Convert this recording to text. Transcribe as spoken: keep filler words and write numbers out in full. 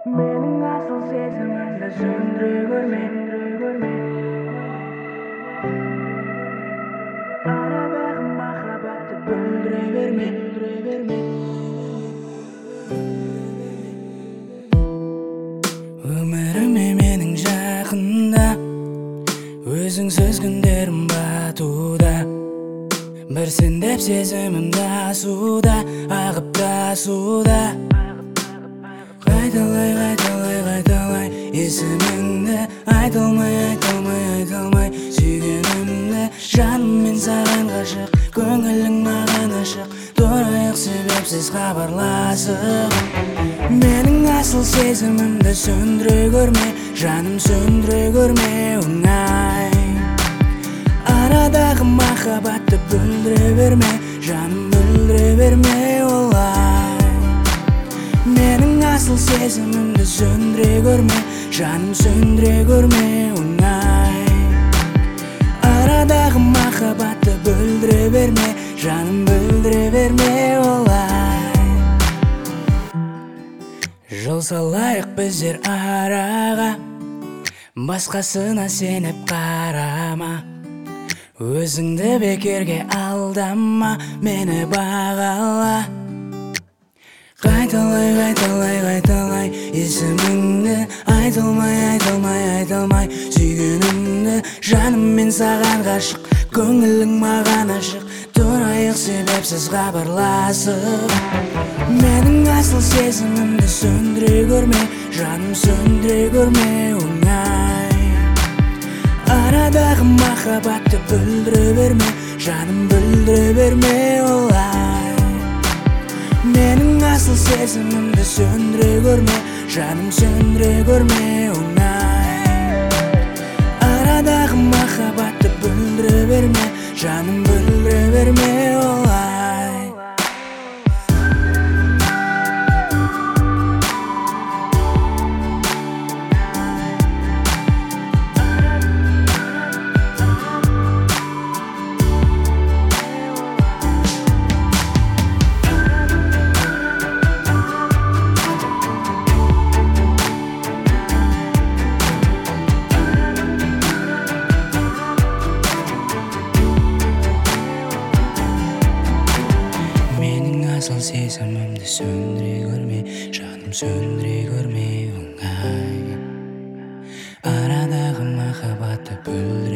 Менің асыл сезімімді сөндіре көрме, арадағы махаббатты бүлдіре берме, өміріме менің жақында өзіңсіз күндерім батуда, бір сен деп сезімімді асуда, ағып тасуда. Қайталай, қайталай, қайталай есіміңді, айтылмай, айтылмай, айтылмай сүйгенімді. Жаным мен саған ғашық, көңілің маған ашық, тұрайық себепсіз хабарласып. Менің асыл сезімімді сөндіре көрме, жаным сөндіре көрме оңай. Арадағы махаббатты бүлдіре берме, жаным бүлдіре берме олай. Менің асыл сезімімді сөндіре көрме, жаным сөндіре көрме оңай. Арадағы махаббатты бүлдіре берме, жаным бүлдіре берме олай. Жол салайық біздер араға, басқасына сеніп қарама. Өзіңді бекерге алдама, мені бағала. Қайталай, қайталай, қайталай есіміңді, айтылмай, айтылмай, айтылмай сүйгенімді. Жаным мен саған ғашық, көңілің маған ашық, тұрайық себепсіз хабарласып. Менің асыл сезімімді сөндіре көрме, жаным сөндіре көрме оңай. Арадағы махаббатты бүлдіре берме, жаным бүлдіре берме олай. Менің асыл сезімімді сөндіре көрме, жаным сөндіре көрме оңай. Арадағы махаббатты бүлдіре берме, жаным бүлдіре берме олай. Асыл сезімімді сөндіре көрме, жаным сөндіре көрме оңай. Арадағы махаббатты бүлдіре